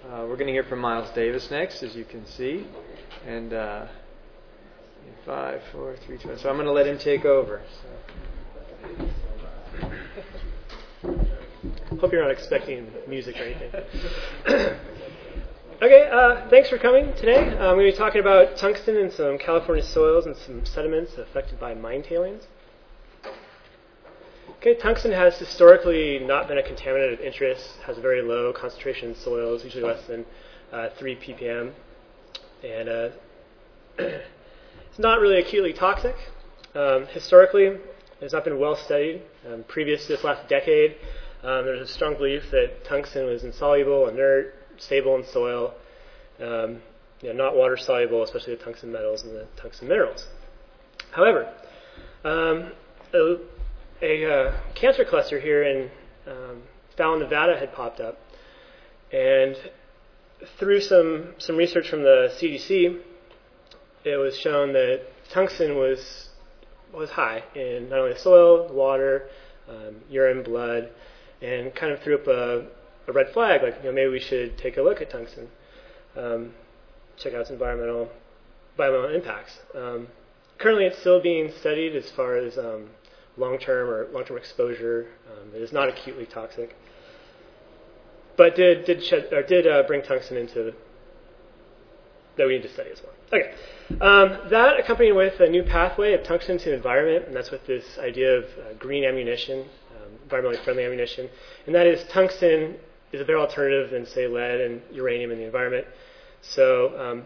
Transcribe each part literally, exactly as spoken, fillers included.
Uh, we're going to hear from Miles Davis next, as you can see. And uh, in five, four, three, two, so I'm going to let him take over. So. Hope you're not expecting music or anything. Okay, uh, thanks for coming today. I'm going to be talking about tungsten in some California soils and some sediments affected by mine tailings. Okay, tungsten has historically not been a contaminant of interest, has a very low concentration in soils, usually less than uh, three p p m, and uh, it's not really acutely toxic. Um, historically, it has not been well studied. Um, previous to this last decade, um, there's a strong belief that tungsten was insoluble, inert, stable in soil, um, you know, not water soluble, especially the tungsten metals and the tungsten minerals. However, um, a, a uh, cancer cluster here in um, Fallon, Nevada had popped up, and through some some research from the C D C, it was shown that tungsten was was high in not only the soil, water, um, urine, blood, and kind of threw up a a red flag, like, you know, maybe we should take a look at tungsten, um, check out its environmental, environmental impacts. Um, currently, it's still being studied as far as um, long-term or long-term exposure. Um, it is not acutely toxic, but did did shed, or did uh, bring tungsten into that we need to study as well. Okay, um, that accompanied with a new pathway of tungsten to the environment, and that's with this idea of uh, green ammunition, um, environmentally friendly ammunition, and that is tungsten is a better alternative than, say, lead and uranium in the environment. So um,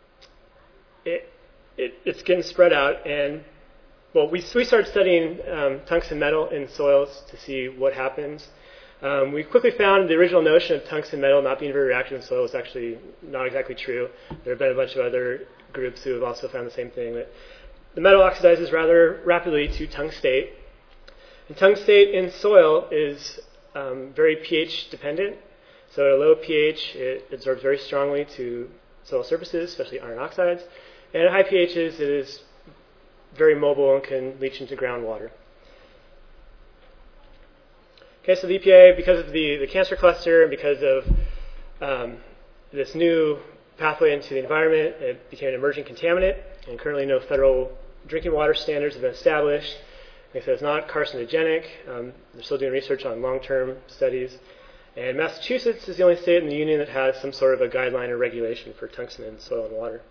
it, it, it's getting spread out. And, well, we, we started studying um, tungsten metal in soils to see what happens. Um, we quickly found the original notion of tungsten metal not being very reactive in soil was actually not exactly true. There have been a bunch of other groups who have also found the same thing, that the metal oxidizes rather rapidly to tungstate. And tungstate in soil is Um, very pH dependent. So at a low pH, it absorbs very strongly to soil surfaces, especially iron oxides. And at high pHs, it is very mobile and can leach into groundwater. Okay, so the E P A, because of the, the cancer cluster and because of um, this new pathway into the environment, it became an emerging contaminant. And currently no federal drinking water standards have been established. Like I said, it's not carcinogenic. Um, they're still doing research on long-term studies. And Massachusetts is the only state in the union that has some sort of a guideline or regulation for tungsten in soil and water.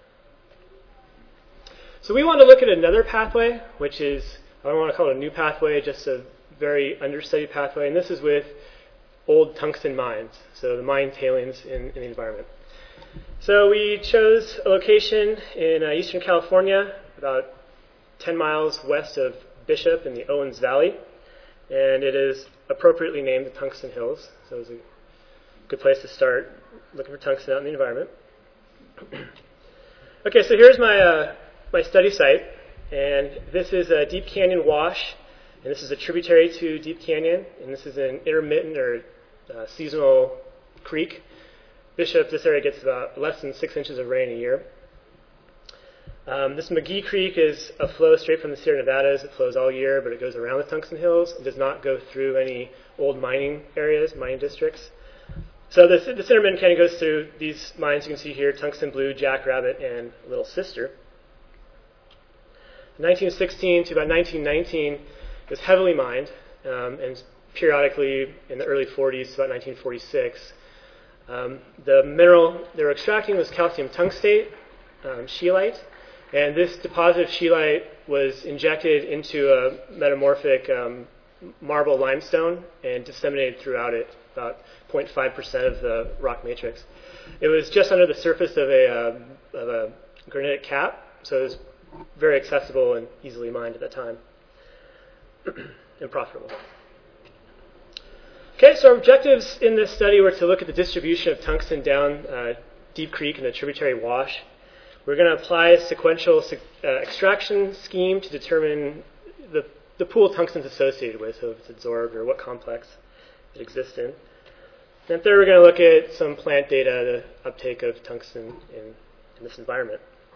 So we want to look at another pathway, which is, I don't want to call it a new pathway, just a very understudied pathway. And this is with old tungsten mines, so the mine tailings in, in the environment. So we chose a location in uh, eastern California, about ten miles west of Bishop in the Owens Valley, and it is appropriately named the Tungsten Hills, so it's a good place to start looking for tungsten out in the environment. Okay, so here's my uh, my study site, and this is a Deep Canyon Wash, and this is a tributary to Deep Canyon, and this is an intermittent or uh, seasonal creek. Bishop, this area gets about less than six inches of rain a year. Um, this McGee Creek is a flow straight from the Sierra Nevadas. It flows all year, but it goes around the Tungsten Hills. It does not go through any old mining areas, mining districts. So this, this intermittent canyon goes through these mines you can see here: Tungsten Blue, Jackrabbit, and Little Sister. nineteen sixteen to about nineteen nineteen, it was heavily mined, um, and periodically in the early forties to about nineteen forty-six. Um, the mineral they were extracting was calcium tungstate, um, scheelite. And this deposit of scheelite was injected into a metamorphic um, marble limestone and disseminated throughout it, about zero point five percent of the rock matrix. It was just under the surface of a, uh, of a granitic cap, so it was very accessible and easily mined at that time, and profitable. Okay, so our objectives in this study were to look at the distribution of tungsten down uh, Deep Creek in the tributary wash. We're going to apply a sequential uh, extraction scheme to determine the, the pool of tungsten associated with, so if it's absorbed or what complex it exists in. And third, we're going to look at some plant data, the uptake of tungsten in, in this environment.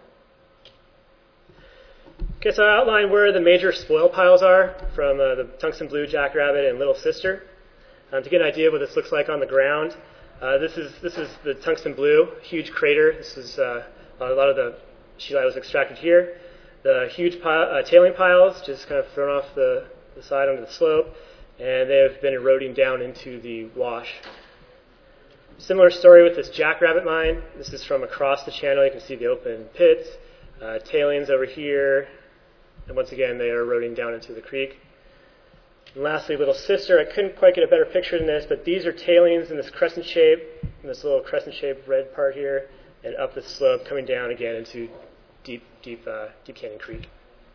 Okay, so I outlined where the major spoil piles are from uh, the Tungsten Blue, Jackrabbit, and Little Sister. Um, to get an idea of what this looks like on the ground, Uh, this is this is the tungsten blue, huge crater. This is uh, a lot of the scheelite was extracted here. The huge pile, uh, tailing piles just kind of thrown off the, the side onto the slope, and they have been eroding down into the wash. Similar story with this Jackrabbit mine. This is from across the channel. You can see the open pits, uh, tailings over here, and once again they are eroding down into the creek. And lastly, Little Sister. I couldn't quite get a better picture than this, but these are tailings in this crescent shape, in this little crescent-shaped red part here, and up the slope, coming down again into deep, deep, uh, deep Canyon Creek.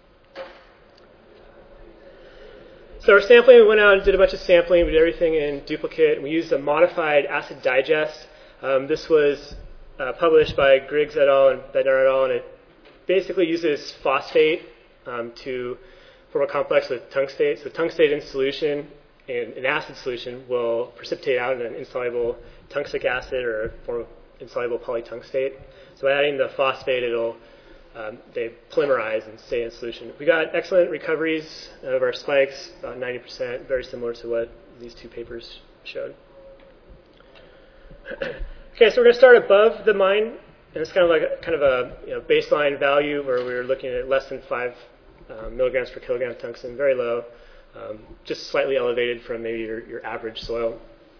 So our sampling, we went out and did a bunch of sampling. We did everything in duplicate. We used a modified acid digest. Um, this was uh, published by Griggs et al. And Bednar et al. And it basically uses phosphate um, to form a complex with tungstate. So tungstate in solution, in an acid solution, will precipitate out in an insoluble tungstic acid or a form of insoluble polytungstate. So by adding the phosphate, it'll Um, they polymerize and stay in solution. We got excellent recoveries of our spikes, about ninety percent, very similar to what these two papers showed. Okay, so we're going to start above the mine, and it's kind of like a, kind of a you know, baseline value where we were looking at less than five uh, milligrams per kilogram of tungsten, very low, um, just slightly elevated from maybe your, your average soil.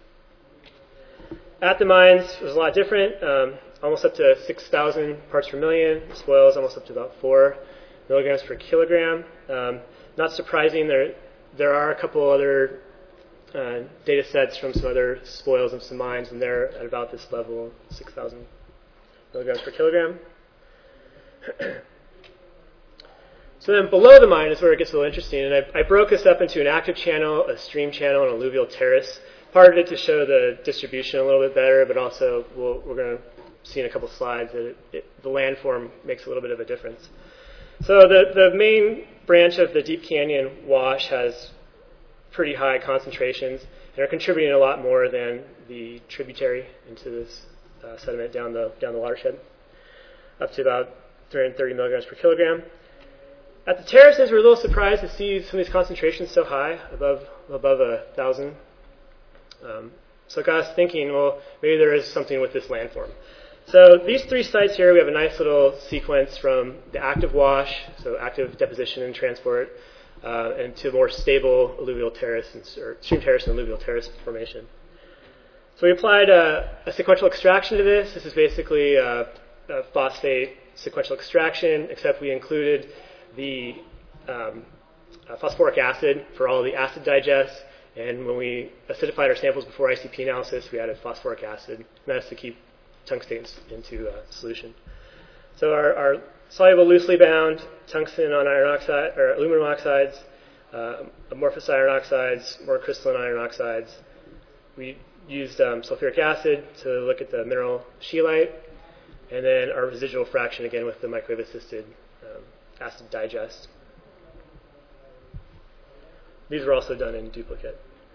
At the mines, it was a lot different. Um, almost up to six thousand parts per million. Spoils almost up to about four milligrams per kilogram. Um, not surprising, there there are a couple other uh, data sets from some other spoils of some mines, and they're at about this level, six thousand milligrams per kilogram. So then below the mine is where it gets a little interesting, and I, I broke this up into an active channel, a stream channel, and an alluvial terrace. Part of it to show the distribution a little bit better, but also we'll, we're going to see in a couple slides that it, it, the landform makes a little bit of a difference. So the, the main branch of the Deep Canyon wash has pretty high concentrations and are contributing a lot more than the tributary into this uh, sediment down the down the watershed, up to about three hundred thirty milligrams per kilogram. At the terraces, we're a little surprised to see some of these concentrations so high, above above a thousand. Um, so it got us thinking, well, maybe there is something with this landform. So these three sites here, we have a nice little sequence from the active wash, so active deposition and transport, uh, and to more stable alluvial terrace, and, or stream terrace and alluvial terrace formation. So we applied a, a sequential extraction to this. This is basically a, a phosphate sequential extraction, except we included the um, uh, phosphoric acid for all the acid digests. And when we acidified our samples before I C P analysis, we added phosphoric acid, and that's to keep tungstate into uh, solution. So our, our soluble loosely bound tungsten on iron oxide or aluminum oxides, uh, amorphous iron oxides, more crystalline iron oxides. We used um, sulfuric acid to look at the mineral scheelite, and then our residual fraction again with the microwave assisted um, acid digest. These were also done in duplicate.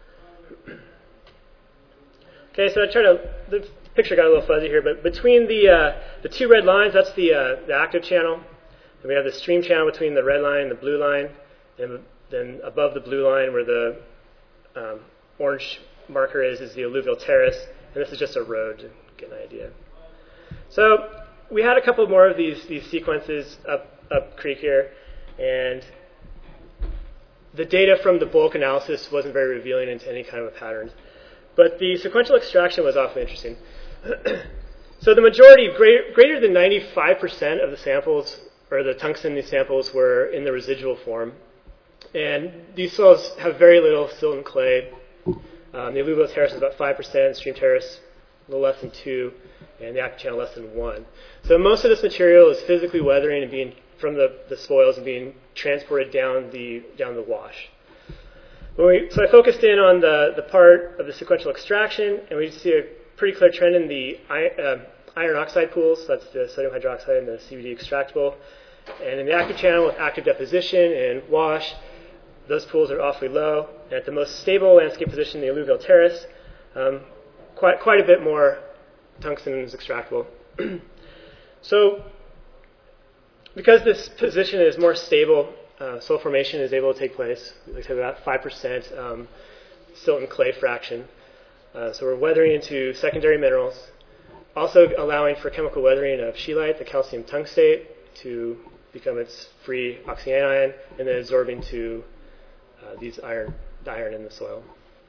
Okay, so I tried to, the picture got a little fuzzy here, but between the uh, the two red lines, that's the uh, the active channel, and we have the stream channel between the red line and the blue line, and then above the blue line where the um, orange marker is, is the alluvial terrace, and this is just a road to get an idea. So we had a couple more of these these sequences up up creek here, and the data from the bulk analysis wasn't very revealing into any kind of a pattern. But the sequential extraction was awfully interesting. So the majority, greater, greater than ninety-five percent of the samples, or the tungsten in these samples, were in the residual form. And these soils have very little silt and clay. Um, the alluvial terrace is about five percent, stream terrace a little less than two, and the active channel less than one. So most of this material is physically weathering and being from the, the spoils and being transported down the down the wash. When we, so I focused in on the, the part of the sequential extraction, and we see a pretty clear trend in the uh, iron oxide pools. That's the sodium hydroxide and the C V D extractable. And in the active channel with active deposition and wash, those pools are awfully low. And at the most stable landscape position, the alluvial terrace, um, quite quite a bit more tungsten is extractable. So because this position is more stable, uh, soil formation is able to take place. Like I said, about five percent um, silt and clay fraction. Uh, so we're weathering into secondary minerals, also allowing for chemical weathering of scheelite, the calcium tungstate, to become its free oxyanion, and then absorbing to uh, these iron, the iron in the soil.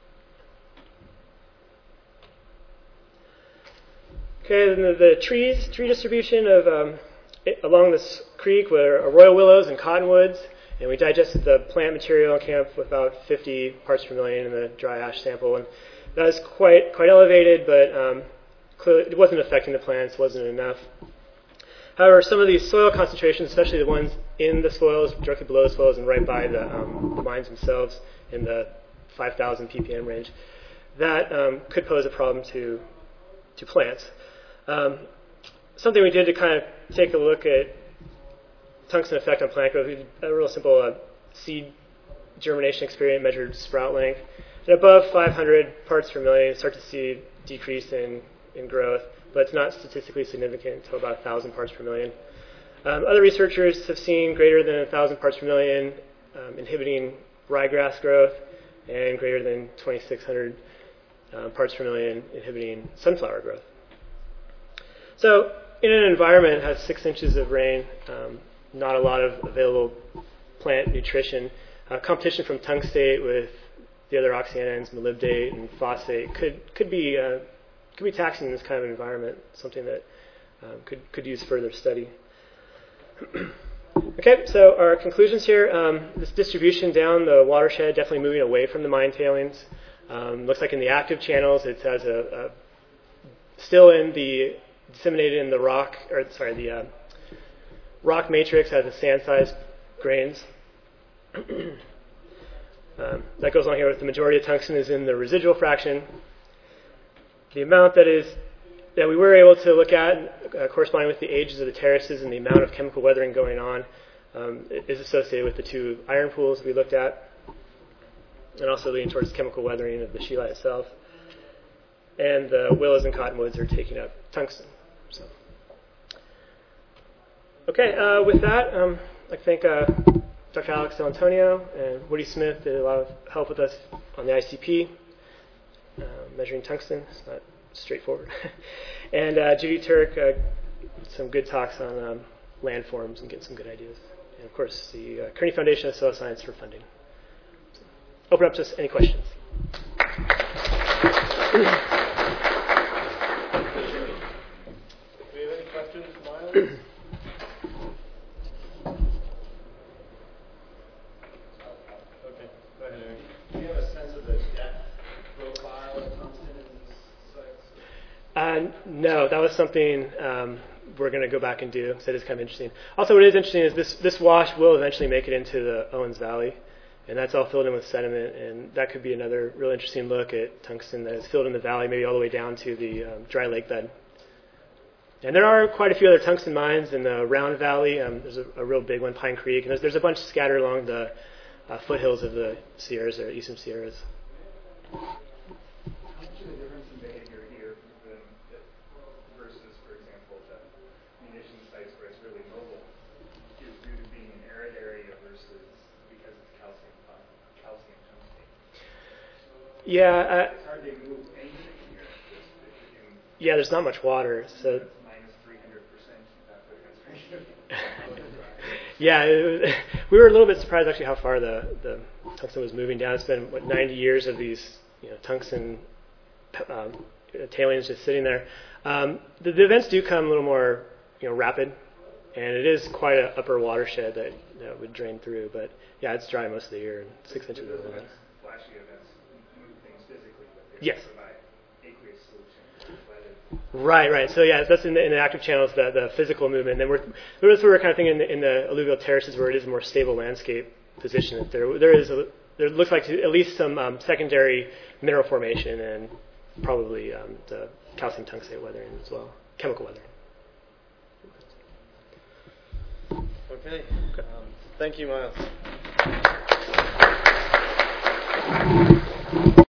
Okay, then the, the trees, tree distribution of um, it, along this creek were royal willows and cottonwoods, and we digested the plant material and came up with about fifty parts per million in the dry ash sample, and that was quite quite elevated, but um, clearly it wasn't affecting the plants, wasn't enough. However, some of these soil concentrations, especially the ones in the soils, directly below the soils and right by the, um, the mines themselves in the five thousand p p m range, that um, could pose a problem to to plants. Um, something we did to kind of take a look at tungsten effect on plant growth, we did a real simple uh, seed germination experiment, measured sprout length. And above five hundred parts per million, you start to see decrease in, in growth, but it's not statistically significant until about one thousand parts per million. Um, other researchers have seen greater than one thousand parts per million um, inhibiting ryegrass growth and greater than twenty-six hundred uh, parts per million inhibiting sunflower growth. So in an environment that has six inches of rain, um, not a lot of available plant nutrition, uh, competition from tungstate with the other oxyanions, molybdate and phosphate, could could be uh, could be taxing in this kind of environment. Something that um, could could use further study. Okay, so our conclusions here: um, this distribution down the watershed definitely moving away from the mine tailings. Um, looks like in the active channels, it has a, a still in the disseminated in the rock, or sorry, the uh, rock matrix has the sand-sized grains. um, that goes on here with the majority of tungsten is in the residual fraction. The amount that is that we were able to look at, uh, corresponding with the ages of the terraces and the amount of chemical weathering going on, um, is associated with the two iron pools we looked at, and also leading towards chemical weathering of the scheelite itself. And the willows and cottonwoods are taking up tungsten. So, okay, uh, with that, um, I think uh, Doctor Alex Del Antonio and Woody Smith did a lot of help with us on the I C P, uh, measuring tungsten. It's not straightforward. and uh, Judy Turk, uh, some good talks on um, landforms and getting some good ideas. And of course, the uh, Kearney Foundation of Soil Science for funding. So, open up to any questions. Okay, go ahead, Aaron. Do you have a sense of the depth profile of tungsten in these sites? Uh, no, that was something um, we're going to go back and do, because it is kind of interesting. Also, what is interesting is this, this wash will eventually make it into the Owens Valley, and that's all filled in with sediment, and that could be another real interesting look at tungsten that is filled in the valley, maybe all the way down to the um, dry lake bed. And there are quite a few other tungsten mines in the Round Valley. Um, there's a, a real big one, Pine Creek, and there's, there's a bunch scattered along the uh, foothills of the Sierras, or Eastern Sierras. How much of a difference in behavior here than, versus, for example, the munition sites where it's really mobile, is due to being an arid area versus because it's calcium, uh, calcium tungstate? Yeah. Uh, it's hard to move anything here. Just, if you can, yeah, there's not much water, so. Yeah, it was, we were a little bit surprised actually how far the, the tungsten was moving down. It's been what, ninety years of these you know, tungsten um, tailings just sitting there. Um, the, the events do come a little more you know rapid, and it is quite an upper watershed that, that would drain through. But yeah, it's dry most of the year, and six inches of water. Flashy events move things physically, but they yes. provide aqueous solution. Right, right. So yeah, that's in the, in the active channels, the, the physical movement. And then we're that's what we're kind of thinking in the, in the alluvial terraces where it is a more stable landscape position. That there there is a, there looks like at least some um, secondary mineral formation and probably um, the calcium tungstate weathering as well, chemical weathering. Okay. Um, thank you, Miles.